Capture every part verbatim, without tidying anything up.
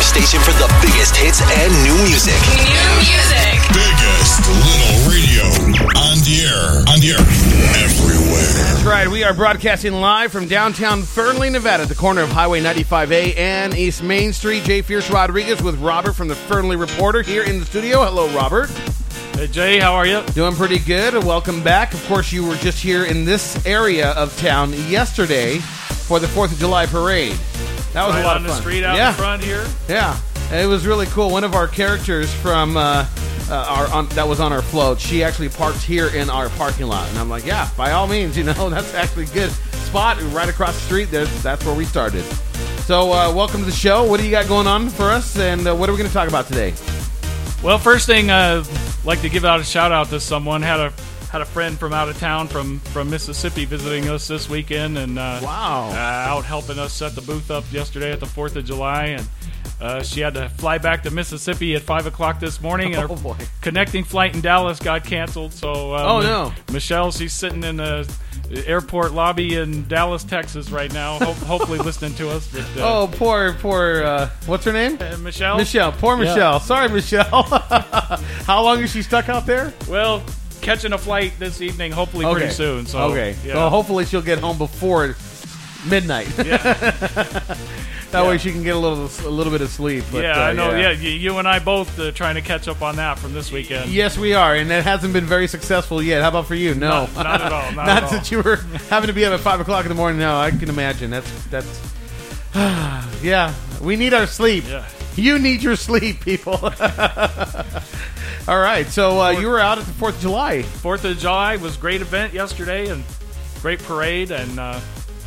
station for the biggest hits and new music. New music. Biggest little radio on the air. On the air. Everywhere. That's right. We are broadcasting live from downtown Fernley, Nevada, at the corner of Highway ninety-five A and East Main Street. Jay Fierce Rodriguez with Robert from the Fernley Reporter here in the studio. Hello, Robert. Hey, Jay, how are you? Doing pretty good. Welcome back. Of course, you were just here in this area of town yesterday for the fourth of July parade. That was right a lot on of fun. the street out yeah. in front here. Yeah, it was really cool. One of our characters from uh, uh, our on, that was on our float, she actually parked here in our parking lot, and I'm like, yeah, by all means, you know, that's actually a good spot right across the street. There, that's where we started. So, uh, welcome to the show. What do you got going on for us, and uh, what are we going to talk about today? Well, first thing, uh, I'd like to give out a shout out to someone. Had a had a friend from out of town from, from Mississippi visiting us this weekend, and uh, Wow. uh, out helping us set the booth up yesterday at the fourth of July, and uh, she had to fly back to Mississippi at five o'clock this morning, and Oh, her boy. connecting flight in Dallas got canceled. So, uh, Oh, no. Michelle, she's sitting in the airport lobby in Dallas, Texas, right now, ho- hopefully listening to us. But, uh, Oh, poor, poor, uh, what's her name? uh, Michelle. Michelle. Poor Yeah. Michelle. Sorry, Michelle. How long is she stuck out there? Well, catching a flight this evening, hopefully Okay. pretty soon. So, okay. yeah. So hopefully she'll get home before midnight. Yeah. That Yeah. way she can get a little a little bit of sleep. But, yeah, uh, I know. Yeah, you, you and I both uh, trying to catch up on that from this weekend. Yes, we are, and it hasn't been very successful yet. How about for you? No, Not- not at all, not Not at all. that you were having to be up at five o'clock in the morning. No, I can imagine. That's that's. Yeah, we need our sleep. Yeah. You need your sleep, people. All right, so uh, you were out at the Fourth of July. Fourth of July was a great event yesterday and great parade, and uh,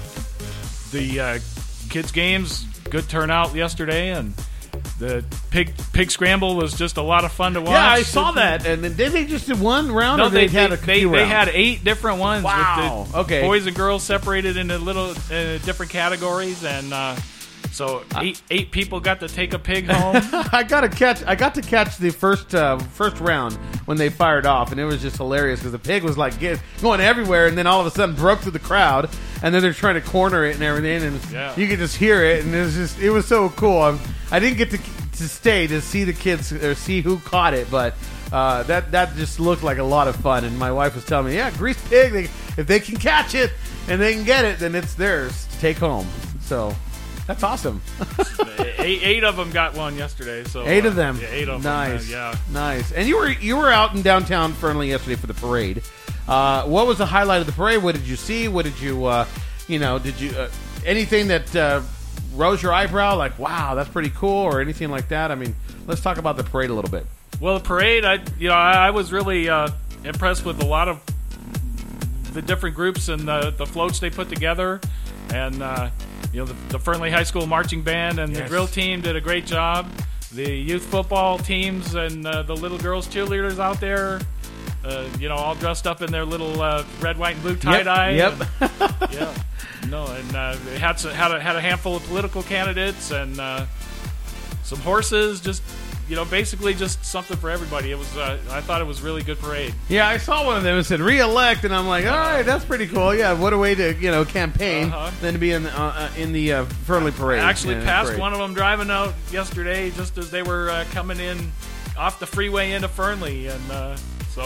the uh, kids games, good turnout yesterday, and the pig pig scramble was just a lot of fun to watch. Yeah, I saw that. And then did they just do one round, No, or they, they, had they, a they, few they rounds? had eight different ones. Wow, With the okay. boys and girls separated into little uh, different categories, and uh, so eight eight people got to take a pig home. I got to catch. I got to catch the first uh, first round when they fired off, and it was just hilarious because the pig was like get, going everywhere, and then all of a sudden broke through the crowd, and then they're trying to corner it and everything, and Yeah. you could just hear it, and it was just it was so cool. I, I didn't get to to stay to see the kids or see who caught it, but uh, that that just looked like a lot of fun. And my wife was telling me, yeah, greased pig. They, if they can catch it and they can get it, then it's theirs to take home. So. That's awesome. eight, eight of them got one yesterday. So Eight uh, of them. Yeah, eight of nice. them. uh, yeah. Nice. And you were you were out in downtown Fernley yesterday for the parade. Uh, what was the highlight of the parade? What did you see? What did you, uh, you know, did you uh, anything that uh, rose your eyebrow? Like, wow, that's pretty cool, or anything like that? I mean, let's talk about the parade a little bit. Well, the parade, I you know, I, I was really uh, impressed with a lot of the different groups and the the floats they put together, and uh, you know, the, the Fernley High School marching band and Yes. the drill team did a great job. The youth football teams and uh, the little girls cheerleaders out there, uh, you know, all dressed up in their little uh, red, white, and blue tie dye. Yep. And, yeah. No, and uh, they had some, had a, had a handful of political candidates and uh, some horses. Just you know, basically just something for everybody. It was. Uh, I thought it was a really good parade. Yeah, I saw one of them. It said re-elect, and I'm like, all right, that's pretty cool. Yeah, what a way to you know campaign Uh-huh. than to be in uh, uh, in the uh, Fernley parade. I actually Yeah, passed parade. one of them driving out yesterday, just as they were uh, coming in off the freeway into Fernley, and uh, so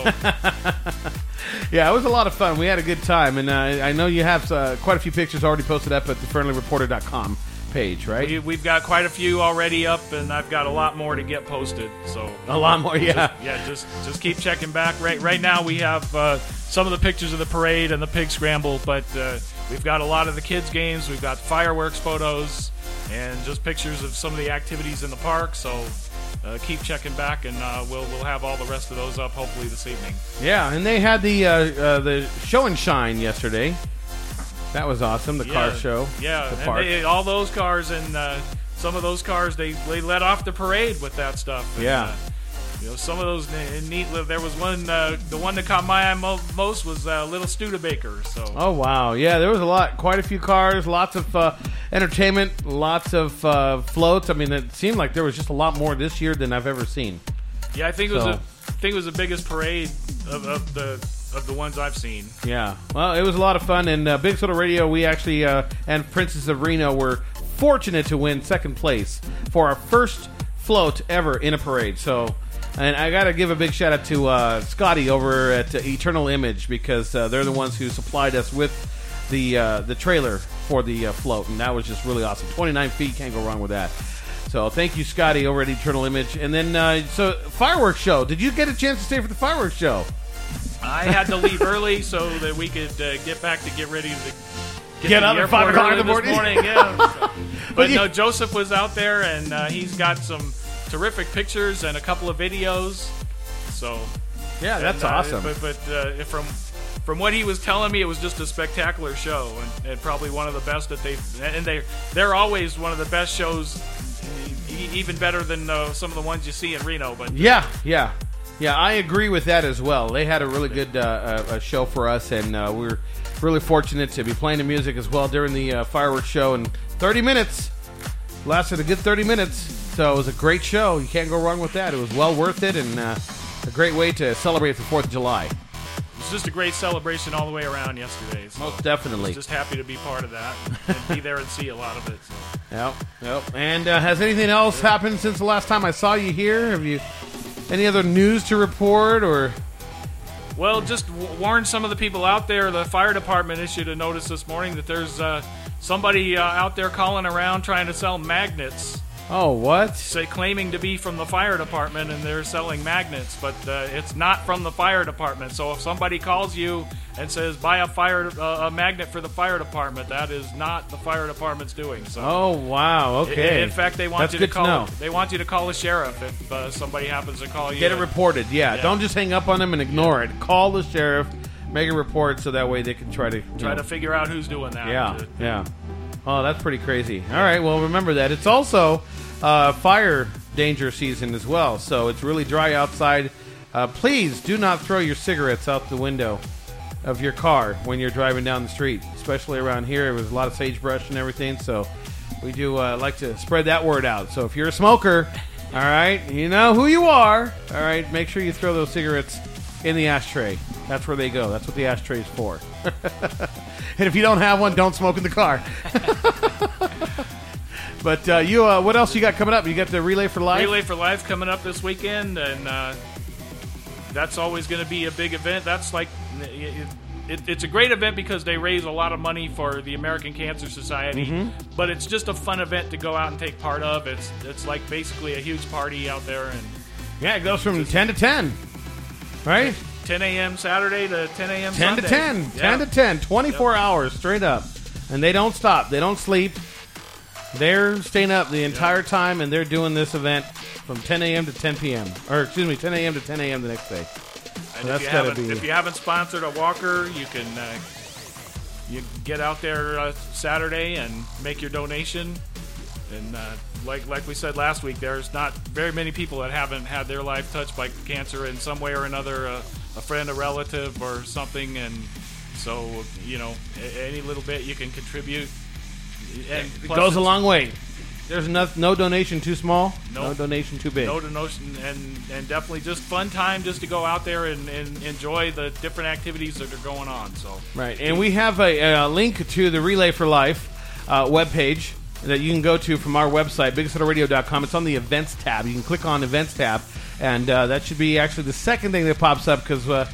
Yeah, it was a lot of fun. We had a good time, and uh, I know you have uh, quite a few pictures already posted up at the fernley reporter dot com page, right? we, we've got quite a few already up, and I've got a lot more to get posted. So A lot more, yeah. just, yeah, just just keep checking back. Right, right now we have uh, some of the pictures of the parade and the pig scramble, but uh, we've got a lot of the kids' games. We've got fireworks photos and just pictures of some of the activities in the park. So uh, keep checking back, and uh, we'll we'll have all the rest of those up hopefully this evening. Yeah, and they had the uh, uh, the show and shine yesterday. That was awesome. The car show. Yeah, the and park. they, all those cars and uh, some of those cars they, they let off the parade with that stuff. And, Yeah. uh, you know, some of those ne- neat. There was one. Uh, the one that caught my eye mo- most was uh, Little Studebaker. So. Oh wow, yeah, there was a lot, quite a few cars, lots of uh, entertainment, lots of uh, floats. I mean, it seemed like there was just a lot more this year than I've ever seen. Yeah, I think it was So- a, I think it was the biggest parade of, of the of the ones I've seen. Yeah, well, it was a lot of fun, and uh, Big Soda Radio, we actually uh, and Princess of Reno were fortunate to win second place for our first float ever in a parade. So, and I got to give a big shout out to uh, Scotty over at uh, Eternal Image, because uh, they're the ones who supplied us with the uh, the trailer for the uh, float, and that was just really awesome. twenty-nine feet, can't go wrong with that. So thank you, Scotty, over at Eternal Image. And then, uh, so fireworks show. Did you get a chance to stay for the fireworks show? I had to leave early so that we could uh, get back to get ready to get, Get to up the at five airport o'clock in the early this morning? Yeah. So- but you- no, Joseph was out there, and uh, he's got some terrific pictures and a couple of videos. So Yeah, that's and, uh, awesome. But, but uh, from from what he was telling me, it was just a spectacular show, and, and probably one of the best that they've. And they they're always one of the best shows, e- even better than uh, some of the ones you see in Reno. But Yeah, yeah. Yeah, I agree with that as well. They had a really good uh, uh, show for us, and uh, we were really fortunate to be playing the music as well during the uh, fireworks show. And thirty minutes, lasted a good thirty minutes, so it was a great show. You can't go wrong with that. It was well worth it, and uh, a great way to celebrate the fourth of July. it was just a great celebration all the way around yesterday. So Most definitely. just happy to be part of that and be there and see a lot of it. So. Yep, yep. And uh, has anything else happened since the last time I saw you here? Have you any other news to report, or? Well, just w- warn some of the people out there. The fire department issued a notice this morning that there's uh, somebody uh, out there calling around trying to sell magnets, Oh, what? say claiming to be from the fire department, and they're selling magnets, but uh, it's not from the fire department. So if somebody calls you and says buy a fire uh, a magnet for the fire department, that is not the fire department's doing. So. Oh, wow. Okay. In, in fact, they want That's you to good call. know. They want you to call the sheriff if uh, somebody happens to call you. Get it reported, yeah. Yeah. Don't just hang up on them and ignore it. Call the sheriff, make a report, so that way they can try to you Try know. to figure out who's doing that. Yeah, Uh, yeah. Oh, that's pretty crazy. All right, well, remember that. It's also uh, fire danger season as well, so it's really dry outside. Uh, please do not throw your cigarettes out the window of your car when you're driving down the street, especially around here. There was a lot of sagebrush and everything, so we do uh, like to spread that word out. So if you're a smoker, all right, you know who you are. All right, make sure you throw those cigarettes in the ashtray. That's where they go. That's what the ashtray is for. And if you don't have one, don't smoke in the car. But uh, you, uh, what else you got coming up? You got the Relay for Life? Relay for Life coming up this weekend, and uh, that's always going to be a big event. That's like it, it, it's a great event because they raise a lot of money for the American Cancer Society. Mm-hmm. But it's just a fun event to go out and take part of. It's it's like basically a huge party out there, and Yeah, it goes from ten to ten, right? ten a.m. Saturday to ten a.m. ten Sunday. to ten. Yeah. ten to ten. twenty-four hours straight up. And they don't stop. They don't sleep. They're staying up the entire time, and they're doing this event from ten a.m. to ten p.m. Or, excuse me, ten a.m. to ten a.m. the next day. And that's if you gotta haven't be- if you haven't sponsored a walker, you can uh, you get out there uh, Saturday and make your donation. And uh, like like we said last week, there's not very many people that haven't had their life touched by cancer in some way or another, uh, a friend, a relative, or something. And so you know, a- any little bit you can contribute. And It plus goes a it's- long way. There's no, no donation too small, No. no donation too big. No donation, and and definitely just fun time just to go out there and, and enjoy the different activities that are going on. So Right, and we have a, a link to the Relay for Life uh, webpage that you can go to from our website, big settler radio dot com. It's on the events tab. You can click on events tab, and uh, that should be actually the second thing that pops up because uh,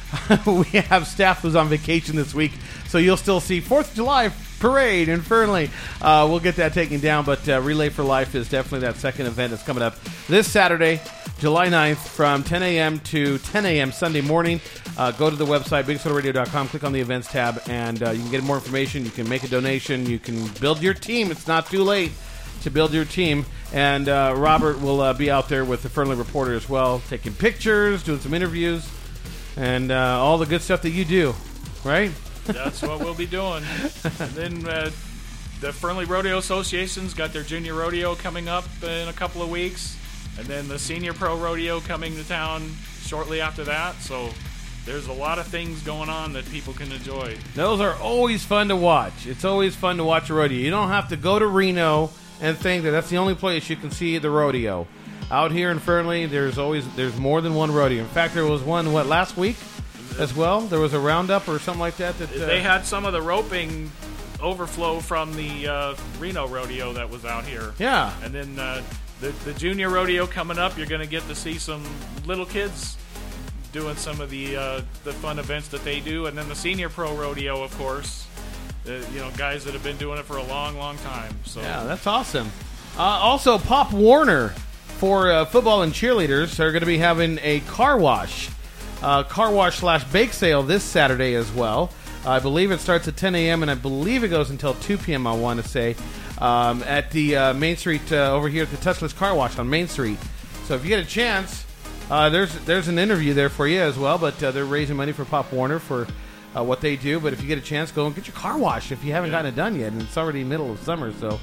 we have staff who's on vacation this week, so you'll still see fourth of July parade in Fernley. Uh, we'll get that taken down, but uh, Relay for Life is definitely that second event that's coming up this Saturday, July ninth, from ten a.m. to ten a.m. Sunday morning. Uh, go to the website, big settler radio dot com, click on the events tab, and uh, you can get more information. You can make a donation. You can build your team. It's not too late to build your team. And uh, Robert will uh, be out there with the Fernley Reporter as well, taking pictures, doing some interviews, and uh, all the good stuff that you do, right? that's what we'll be doing. And then uh, the Fernley Rodeo Association's got their junior rodeo coming up in a couple of weeks, and then the senior pro rodeo coming to town shortly after that. So there's a lot of things going on that people can enjoy. Those are always fun to watch. It's always fun to watch a rodeo. You don't have to go to Reno and think that that's the only place you can see the rodeo. Out here in Fernley, there's always there's more than one rodeo. In fact, there was one what last week as well. There was a roundup or something like that. That uh, They had some of the roping overflow from the uh, Reno rodeo that was out here. Yeah. And then uh, the the junior rodeo coming up, you're going to get to see some little kids doing some of the uh, the fun events that they do, and then the senior pro rodeo, of course. Uh, you know, guys that have been doing it for a long, long time. So yeah, that's awesome. Uh, also, Pop Warner for uh, football and cheerleaders are going to be having a car wash, uh, car wash slash bake sale this Saturday as well. Uh, I believe it starts at ten a.m. and I believe it goes until two p.m. I want to say um, at the uh, Main Street uh, over here at the Touchless Car Wash on Main Street. So if you get a chance, uh, there's there's an interview there for you as well. But uh, they're raising money for Pop Warner for uh, what they do. But if you get a chance, go and get your car washed if you haven't Yeah. gotten it done yet, and it's already middle of summer, so.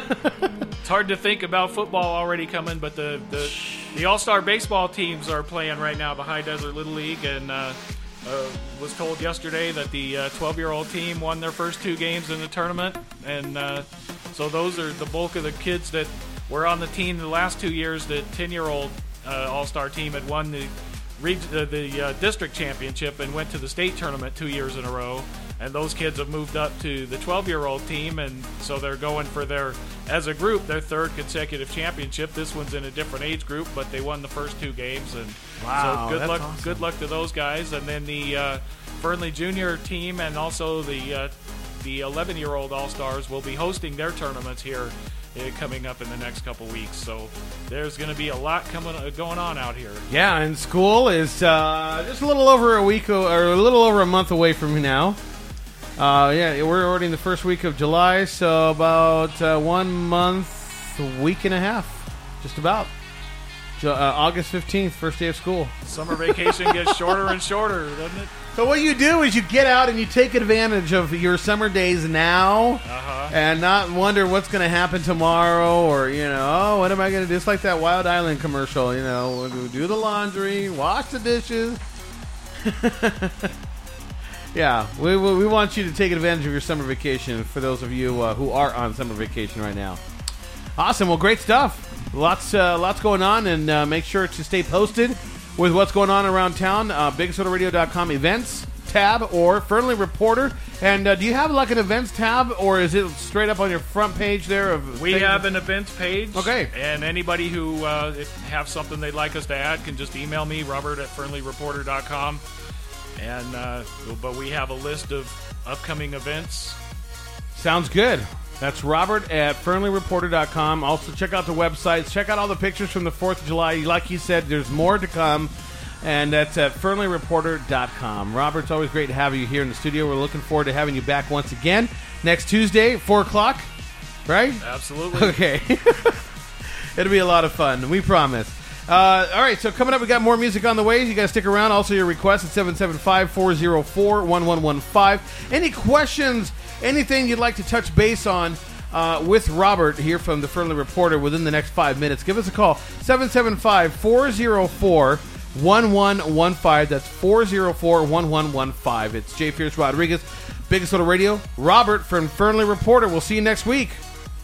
it's hard to think about football already coming, but the the, the all-star baseball teams are playing right now, the High Desert Little League, and uh, uh, was told yesterday that the uh, twelve-year-old team won their first two games in the tournament, and uh, so those are the bulk of the kids that were on the team the last two years. The ten-year-old uh, all-star team had won the reg- uh, the uh, district championship and went to the state tournament two years in a row. And those kids have moved up to the twelve-year-old team, and so they're going for their, as a group, their third consecutive championship. This one's in a different age group, but they won the first two games, and Wow, so good that's luck, awesome. good luck to those guys. And then the uh, Fernley Junior team and also the uh, the eleven-year-old All-Stars will be hosting their tournaments here uh, coming up in the next couple weeks. So there's going to be a lot coming uh, going on out here. Yeah, and school is uh, just a little over a week o- or a little over a month away from now. Uh, yeah, we're already in the first week of July, so about uh, one month, a week and a half, just about. Ju- uh, August fifteenth, first day of school. Summer vacation gets shorter and shorter, doesn't it? So what you do is you get out and you take advantage of your summer days now, Uh-huh. and not wonder what's going to happen tomorrow, or, you know, oh, what am I going to do? It's like that Wild Island commercial, you know, we'll do the laundry, wash the dishes. Yeah, we, we we want you to take advantage of your summer vacation for those of you uh, who are on summer vacation right now. Awesome. Well, great stuff. Lots uh, lots going on, and uh, make sure to stay posted with what's going on around town. Uh, Big Soda Radio dot com events tab or Fernley Reporter. And uh, do you have like an events tab, or is it straight up on your front page there? Of We things? have an events page. Okay. And anybody who uh, if have something they'd like us to add can just email me, Robert at Fernley Reporter dot com. And uh, but we have a list of upcoming events. Sounds good. That's Robert at Fernley Reporter dot com. Also, check out the websites. Check out all the pictures from the fourth of July. Like you said, there's more to come. And that's at Fernley Reporter dot com. Robert, it's always great to have you here in the studio. We're looking forward to having you back once again next Tuesday, four o'clock. Right? Absolutely. Okay. It'll be a lot of fun. We promise. Uh, all right, so coming up, we got more music on the way. You guys stick around. Also, your request at seven seven five, four oh four, one one one five. Any questions, anything you'd like to touch base on uh, with Robert here from the Fernley Reporter within the next five minutes, give us a call. seven seven five, four oh four, one one one five. That's four oh four, one one one five. It's Jay Pierce Rodriguez, Big Soda Radio. Robert from Fernley Reporter. We'll see you next week.